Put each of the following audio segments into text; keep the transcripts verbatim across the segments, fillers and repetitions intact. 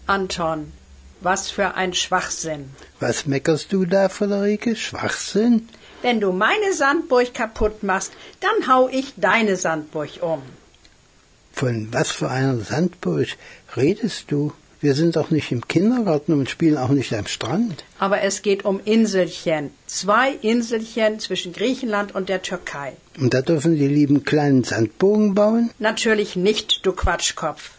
Anton, was für ein Schwachsinn. Was meckerst du da, Friederike? Schwachsinn? Wenn du meine Sandburg kaputt machst, dann hau ich deine Sandburg um. Von was für einer Sandburg redest du? Wir sind doch nicht im Kindergarten und spielen auch nicht am Strand. Aber es geht um Inselchen. Zwei Inselchen zwischen Griechenland und der Türkei. Und da dürfen die lieben kleinen Sandburgen bauen? Natürlich nicht, du Quatschkopf.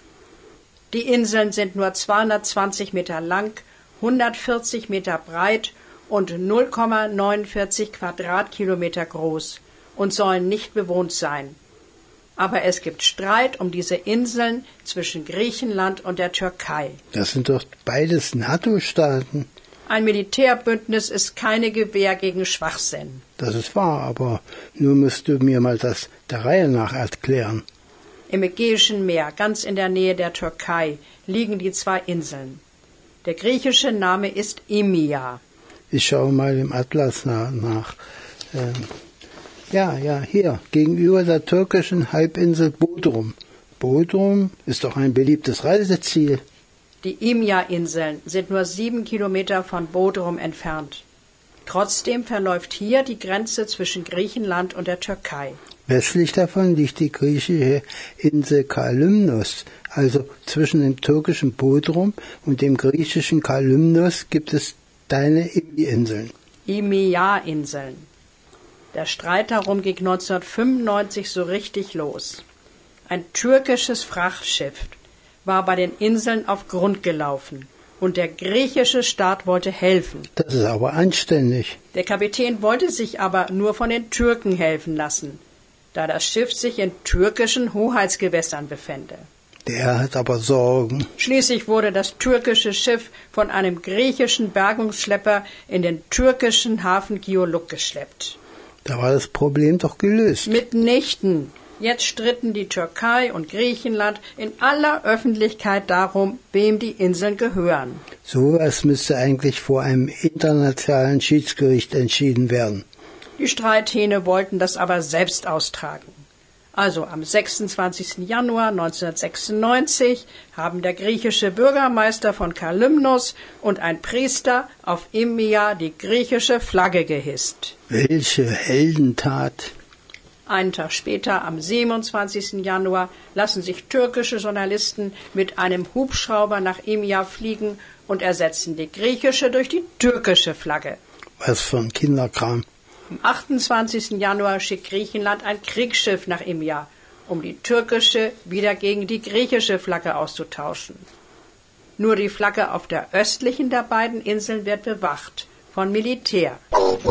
Die Inseln sind nur zweihundertzwanzig Meter lang, hundertvierzig Meter breit und null Komma neunundvierzig Quadratkilometer groß und sollen nicht bewohnt sein. Aber es gibt Streit um diese Inseln zwischen Griechenland und der Türkei. Das sind doch beides NATO-Staaten. Ein Militärbündnis ist keine Gewähr gegen Schwachsinn. Das ist wahr, aber nun musst du mir mal das der Reihe nach erklären. Im Ägäischen Meer, ganz in der Nähe der Türkei, liegen die zwei Inseln. Der griechische Name ist Imia. Ich schaue mal im Atlas nach. nach. Ähm, ja, ja, hier, gegenüber der türkischen Halbinsel Bodrum. Bodrum ist doch ein beliebtes Reiseziel. Die Imia-Inseln sind nur sieben Kilometer von Bodrum entfernt. Trotzdem verläuft hier die Grenze zwischen Griechenland und der Türkei. Westlich davon liegt die griechische Insel Kalymnos. Also zwischen dem türkischen Bodrum und dem griechischen Kalymnos gibt es deine Imi-Inseln. Imia-Inseln. Der Streit darum ging neunzehnhundertfünfundneunzig so richtig los. Ein türkisches Frachtschiff war bei den Inseln auf Grund gelaufen und der griechische Staat wollte helfen. Das ist aber anständig. Der Kapitän wollte sich aber nur von den Türken helfen lassen, da das Schiff sich in türkischen Hoheitsgewässern befände. Der hat aber Sorgen. Schließlich wurde das türkische Schiff von einem griechischen Bergungsschlepper in den türkischen Hafen Gioluk geschleppt. Da war das Problem doch gelöst. Mitnichten. Jetzt stritten die Türkei und Griechenland in aller Öffentlichkeit darum, wem die Inseln gehören. So etwas müsste eigentlich vor einem internationalen Schiedsgericht entschieden werden. Die Streithähne wollten das aber selbst austragen. Also am sechsundzwanzigsten Januar neunzehnhundertsechsundneunzig haben der griechische Bürgermeister von Kalymnos und ein Priester auf Imia die griechische Flagge gehisst. Welche Heldentat! Einen Tag später, am siebenundzwanzigsten Januar, lassen sich türkische Journalisten mit einem Hubschrauber nach Imia fliegen und ersetzen die griechische durch die türkische Flagge. Was für ein Kinderkram. Am achtundzwanzigsten Januar schickt Griechenland ein Kriegsschiff nach Imia, um die türkische wieder gegen die griechische Flagge auszutauschen. Nur die Flagge auf der östlichen der beiden Inseln wird bewacht, von Militär.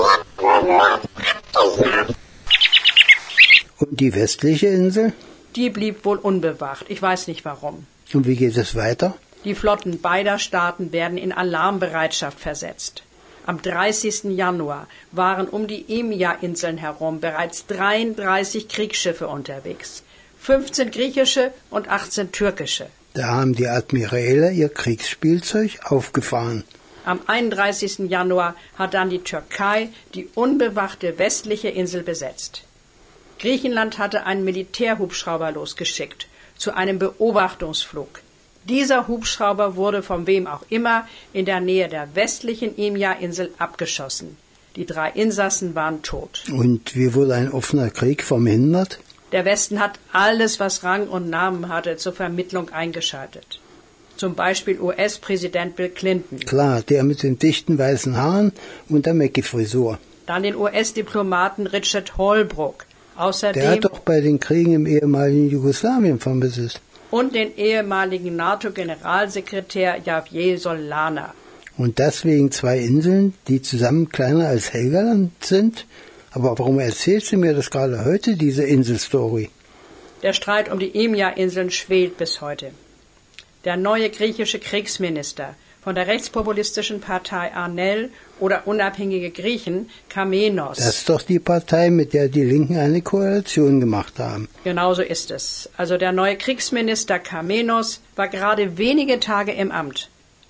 Und die westliche Insel? Die blieb wohl unbewacht. Ich weiß nicht warum. Und wie geht es weiter? Die Flotten beider Staaten werden in Alarmbereitschaft versetzt. Am dreißigsten Januar waren um die Imia-Inseln herum bereits dreiunddreißig Kriegsschiffe unterwegs. fünfzehn griechische und achtzehn türkische. Da haben die Admiräle ihr Kriegsspielzeug aufgefahren. Am einunddreißigsten Januar hat dann die Türkei die unbewachte westliche Insel besetzt. Griechenland hatte einen Militärhubschrauber losgeschickt zu einem Beobachtungsflug. Dieser Hubschrauber wurde von wem auch immer in der Nähe der westlichen Imia-Insel abgeschossen. Die drei Insassen waren tot. Und wie wurde ein offener Krieg verhindert? Der Westen hat alles, was Rang und Namen hatte, zur Vermittlung eingeschaltet. Zum Beispiel U S-Präsident Bill Clinton. Klar, der mit den dichten weißen Haaren und der Mackie-Frisur. Dann den U S-Diplomaten Richard Holbrooke. Außerdem der hat doch bei den Kriegen im ehemaligen Jugoslawien vermittelt. Und den ehemaligen NATO-Generalsekretär Javier Solana. Und deswegen zwei Inseln, die zusammen kleiner als Helgoland sind? Aber warum erzählst du mir das gerade heute, diese Inselstory? Der Streit um die Imia-Inseln schwelt bis heute. Der neue griechische Kriegsminister von der rechtspopulistischen Partei ANEL oder Unabhängige Griechen, Kamenos. Das ist doch die Partei, mit der die Linken eine Koalition gemacht haben. Genauso ist es. Also der neue Kriegsminister Kamenos war gerade wenige Tage im Amt.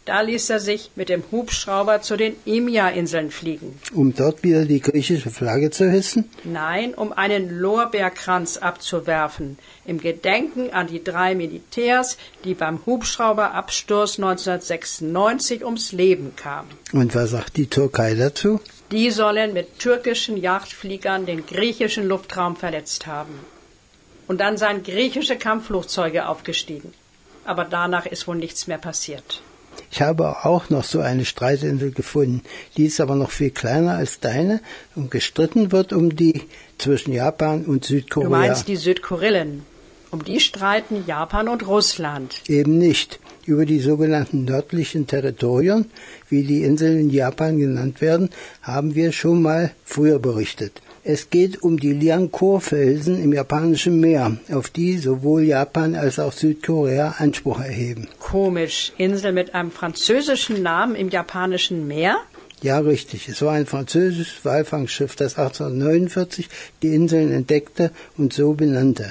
Da ließ er sich mit dem Hubschrauber zu den Imja-Inseln fliegen. Um dort wieder die griechische Flagge zu hissen? Nein, um einen Lorbeerkranz abzuwerfen, im Gedenken an die drei Militärs, die beim Hubschrauberabsturz neunzehnhundertsechsundneunzig ums Leben kamen. Und was sagt die Türkei dazu? Die sollen mit türkischen Jagdfliegern den griechischen Luftraum verletzt haben. Und dann seien griechische Kampfflugzeuge aufgestiegen. Aber danach ist wohl nichts mehr passiert. Ich habe auch noch so eine Streitinsel gefunden. Die ist aber noch viel kleiner als deine und gestritten wird um die zwischen Japan und Südkorea. Du meinst die Südkurillen. Um die streiten Japan und Russland. Eben nicht. Über die sogenannten nördlichen Territorien, wie die Inseln in Japan genannt werden, haben wir schon mal früher berichtet. Es geht um die Liangkur-Felsen im japanischen Meer, auf die sowohl Japan als auch Südkorea Anspruch erheben. Komisch, Insel mit einem französischen Namen im japanischen Meer? Ja, richtig. Es war ein französisches Walfangschiff, das achtzehnhundertneunundvierzig die Inseln entdeckte und so benannte.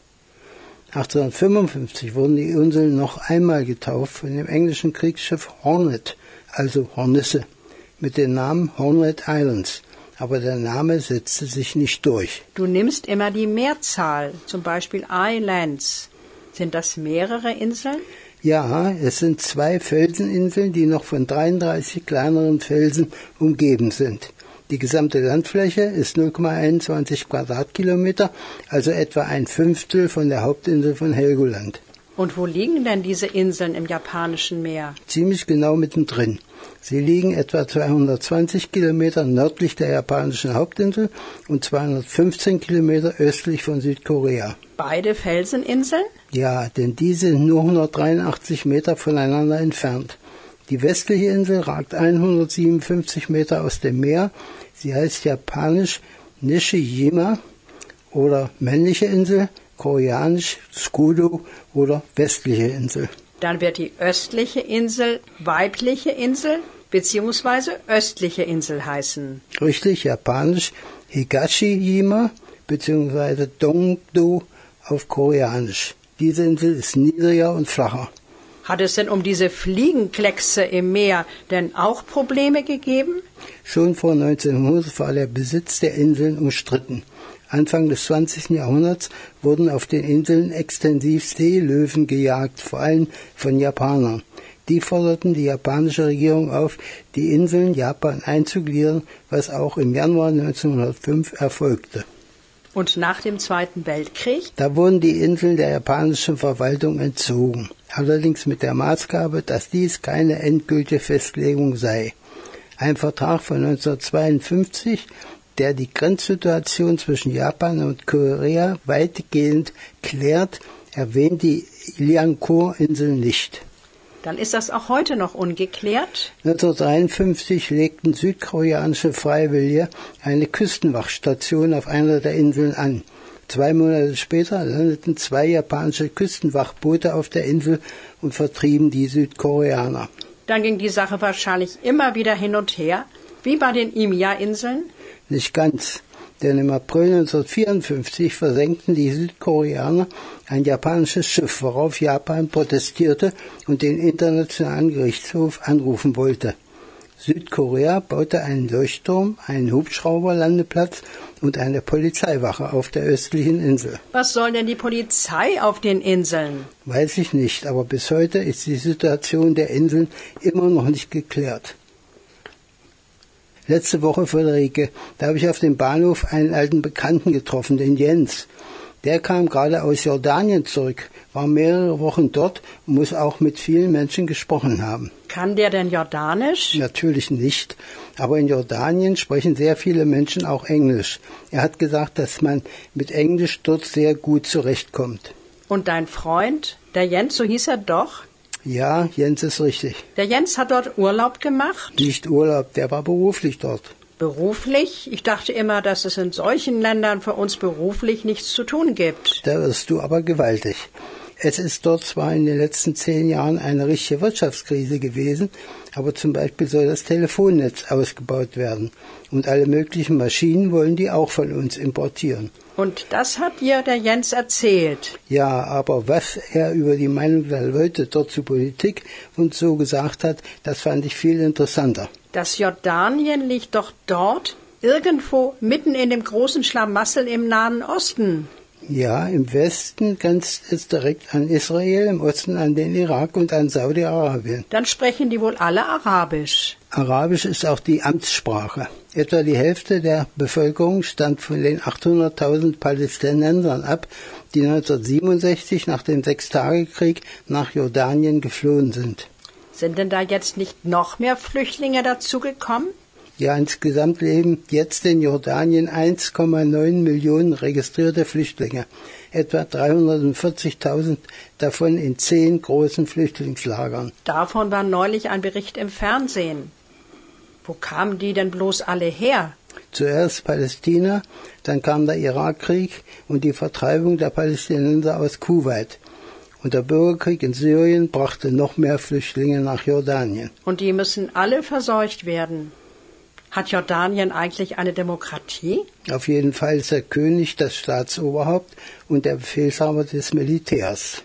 achtzehnhundertfünfundfünfzig wurden die Inseln noch einmal getauft von dem englischen Kriegsschiff Hornet, also Hornisse, mit dem Namen Hornet Islands. Aber der Name setzte sich nicht durch. Du nimmst immer die Mehrzahl, zum Beispiel Islands. Sind das mehrere Inseln? Ja, es sind zwei Felseninseln, die noch von dreiunddreißig kleineren Felsen umgeben sind. Die gesamte Landfläche ist null Komma einundzwanzig Quadratkilometer, also etwa ein Fünftel von der Hauptinsel von Helgoland. Und wo liegen denn diese Inseln im japanischen Meer? Ziemlich genau mittendrin. Sie liegen etwa zweihundertzwanzig Kilometer nördlich der japanischen Hauptinsel und zweihundertfünfzehn Kilometer östlich von Südkorea. Beide Felseninseln? Ja, denn die sind nur hundertdreiundachtzig Meter voneinander entfernt. Die westliche Insel ragt hundertsiebenundfünfzig Meter aus dem Meer. Sie heißt japanisch Nishijima oder männliche Insel, koreanisch Tsukudo oder westliche Insel. Dann wird die östliche Insel weibliche Insel bzw. östliche Insel heißen. Richtig, japanisch Higashijima bzw. Dongdo auf koreanisch. Diese Insel ist niedriger und flacher. Hat es denn um diese Fliegenkleckse im Meer denn auch Probleme gegeben? Schon vor neunzehnhundert war der Besitz der Inseln umstritten. Anfang des zwanzigsten Jahrhunderts wurden auf den Inseln extensiv Seelöwen gejagt, vor allem von Japanern. Die forderten die japanische Regierung auf, die Inseln Japan einzugliedern, was auch im Januar neunzehnhundertfünf erfolgte. Und nach dem Zweiten Weltkrieg? Da wurden die Inseln der japanischen Verwaltung entzogen. Allerdings mit der Maßgabe, dass dies keine endgültige Festlegung sei. Ein Vertrag von neunzehnhundertzweiundfünfzig, der die Grenzsituation zwischen Japan und Korea weitgehend klärt, erwähnt die Liangkur-Inseln nicht. Dann ist das auch heute noch ungeklärt? neunzehnhundertdreiundfünfzig legten südkoreanische Freiwillige eine Küstenwachstation auf einer der Inseln an. Zwei Monate später landeten zwei japanische Küstenwachboote auf der Insel und vertrieben die Südkoreaner. Dann ging die Sache wahrscheinlich immer wieder hin und her, wie bei den Imja-Inseln? Nicht ganz, denn im April neunzehnhundertvierundfünfzig versenkten die Südkoreaner ein japanisches Schiff, worauf Japan protestierte und den Internationalen Gerichtshof anrufen wollte. Südkorea baute einen Leuchtturm, einen Hubschrauberlandeplatz und eine Polizeiwache auf der östlichen Insel. Was soll denn die Polizei auf den Inseln? Weiß ich nicht, aber bis heute ist die Situation der Inseln immer noch nicht geklärt. Letzte Woche, Friederike, da habe ich auf dem Bahnhof einen alten Bekannten getroffen, den Jens. Der kam gerade aus Jordanien zurück, war mehrere Wochen dort und muss auch mit vielen Menschen gesprochen haben. Kann der denn Jordanisch? Natürlich nicht, aber in Jordanien sprechen sehr viele Menschen auch Englisch. Er hat gesagt, dass man mit Englisch dort sehr gut zurechtkommt. Und dein Freund, der Jens, so hieß er doch? Ja, Jens ist richtig. Der Jens hat dort Urlaub gemacht? Nicht Urlaub, der war beruflich dort. Beruflich? Ich dachte immer, dass es in solchen Ländern für uns beruflich nichts zu tun gibt. Da wirst du aber gewaltig. Es ist dort zwar in den letzten zehn Jahren eine richtige Wirtschaftskrise gewesen, aber zum Beispiel soll das Telefonnetz ausgebaut werden. Und alle möglichen Maschinen wollen die auch von uns importieren. Und das hat dir der Jens erzählt. Ja, aber was er über die Meinung der Leute dort zur Politik und so gesagt hat, das fand ich viel interessanter. Das Jordanien liegt doch dort, irgendwo mitten in dem großen Schlamassel im Nahen Osten. Ja, im Westen grenzt es direkt an Israel, im Osten an den Irak und an Saudi-Arabien. Dann sprechen die wohl alle Arabisch. Arabisch ist auch die Amtssprache. Etwa die Hälfte der Bevölkerung stammt von den achthunderttausend Palästinensern ab, die neunzehnhundertsiebenundsechzig nach dem Sechstagekrieg nach Jordanien geflohen sind. Sind denn da jetzt nicht noch mehr Flüchtlinge dazugekommen? Ja, insgesamt leben jetzt in Jordanien eins Komma neun Millionen registrierte Flüchtlinge, etwa dreihundertvierzigtausend davon in zehn großen Flüchtlingslagern. Davon war neulich ein Bericht im Fernsehen. Wo kamen die denn bloß alle her? Zuerst Palästina, dann kam der Irakkrieg und die Vertreibung der Palästinenser aus Kuwait. Und der Bürgerkrieg in Syrien brachte noch mehr Flüchtlinge nach Jordanien. Und die müssen alle verseucht werden. Hat Jordanien eigentlich eine Demokratie? Auf jeden Fall ist der König das Staatsoberhaupt und der Befehlshaber des Militärs.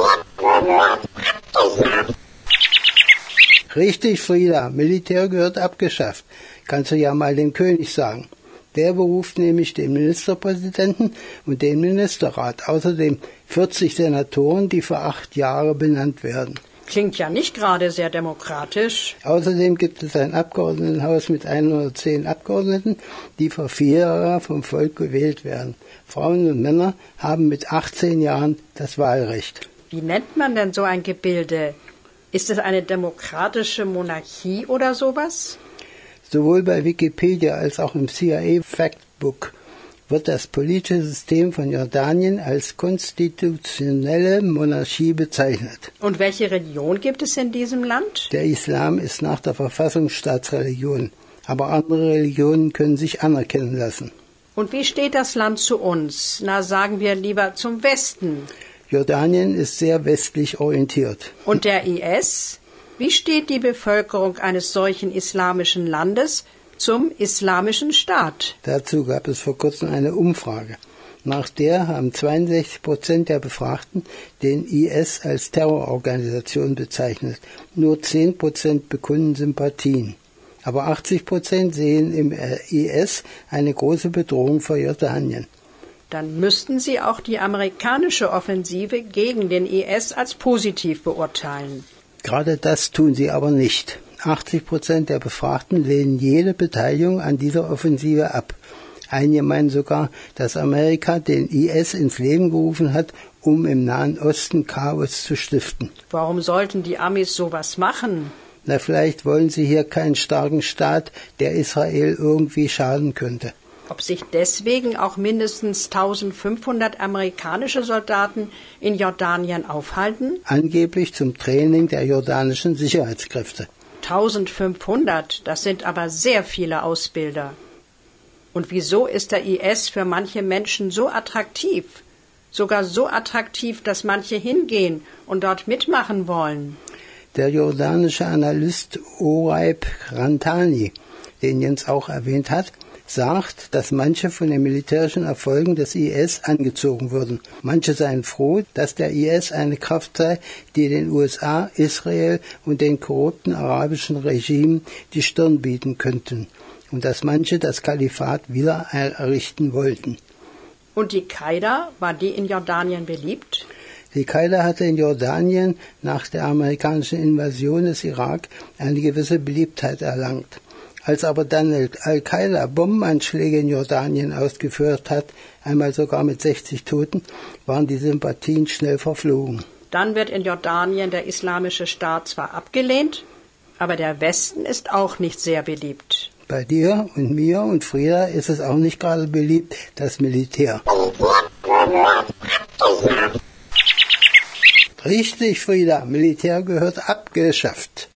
Richtig, Frieda, Militär gehört abgeschafft. Kannst du ja mal dem König sagen. Der beruft nämlich den Ministerpräsidenten und den Ministerrat, außerdem vierzig Senatoren, die für acht Jahre benannt werden. Klingt ja nicht gerade sehr demokratisch. Außerdem gibt es ein Abgeordnetenhaus mit hundertzehn Abgeordneten, die für vier Jahre vom Volk gewählt werden. Frauen und Männer haben mit achtzehn Jahren das Wahlrecht. Wie nennt man denn so ein Gebilde? Ist es eine demokratische Monarchie oder sowas? Sowohl bei Wikipedia als auch im C I A Factbook wird das politische System von Jordanien als konstitutionelle Monarchie bezeichnet. Und welche Religion gibt es in diesem Land? Der Islam ist nach der Verfassung Staatsreligion, aber andere Religionen können sich anerkennen lassen. Und wie steht das Land zu uns? Na, sagen wir lieber zum Westen. Jordanien ist sehr westlich orientiert. Und der I S? Wie steht die Bevölkerung eines solchen islamischen Landes zum Islamischen Staat? Dazu gab es vor kurzem eine Umfrage. Nach der haben zweiundsechzig Prozent der Befragten den I S als Terrororganisation bezeichnet. Nur zehn Prozent bekunden Sympathien. Aber achtzig Prozent sehen im I S eine große Bedrohung für Jordanien. Dann müssten Sie auch die amerikanische Offensive gegen den I S als positiv beurteilen. Gerade das tun sie aber nicht. achtzig Prozent der Befragten lehnen jede Beteiligung an dieser Offensive ab. Einige meinen sogar, dass Amerika den I S ins Leben gerufen hat, um im Nahen Osten Chaos zu stiften. Warum sollten die Amis sowas machen? Na, vielleicht wollen sie hier keinen starken Staat, der Israel irgendwie schaden könnte. Ob sich deswegen auch mindestens eintausendfünfhundert amerikanische Soldaten in Jordanien aufhalten? Angeblich zum Training der jordanischen Sicherheitskräfte. eintausendfünfhundert, das sind aber sehr viele Ausbilder. Und wieso ist der I S für manche Menschen so attraktiv? Sogar so attraktiv, dass manche hingehen und dort mitmachen wollen. Der jordanische Analyst Oraib Rantani, den Jens auch erwähnt hat, sagt, dass manche von den militärischen Erfolgen des I S angezogen würden. Manche seien froh, dass der I S eine Kraft sei, die den U S A, Israel und den korrupten arabischen Regimen die Stirn bieten könnten und dass manche das Kalifat wieder errichten wollten. Und die Qaida, war die in Jordanien beliebt? Die Qaida hatte in Jordanien nach der amerikanischen Invasion des Irak eine gewisse Beliebtheit erlangt. Als aber dann Al-Qaida Bombenanschläge in Jordanien ausgeführt hat, einmal sogar mit sechzig Toten, waren die Sympathien schnell verflogen. Dann wird in Jordanien der Islamische Staat zwar abgelehnt, aber der Westen ist auch nicht sehr beliebt. Bei dir und mir und Frieda ist es auch nicht gerade beliebt, das Militär. Richtig, Frieda, Militär gehört abgeschafft.